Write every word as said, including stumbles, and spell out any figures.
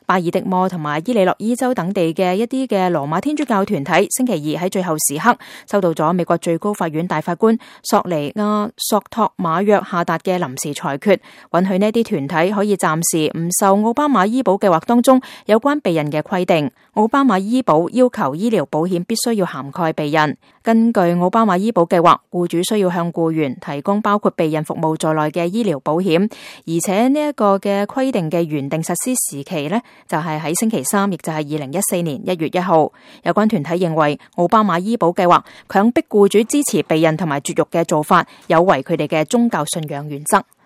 巴爾的摩同埋伊利諾伊州等地嘅一啲嘅羅馬天主教團體，星期二喺最後時刻收到咗美國最高法院大法官索尼亞索托馬約下達嘅臨時裁決，允許呢啲團體可以暫時唔受奧巴馬醫保計劃當中有關避孕嘅規定。奧巴馬醫保要求醫療保險必須要涵蓋避孕。根據奧巴馬醫保計劃，僱主需要向僱員提供包括避孕服務在內嘅醫療保險，而且呢一個嘅規定嘅原定實施時期呢，就係喺星期三，亦就係二零一四年一月一號。有關團體認為奧巴馬醫保計劃強迫僱主支持避孕同埋絕育嘅做法，有違佢哋嘅宗教信仰原則。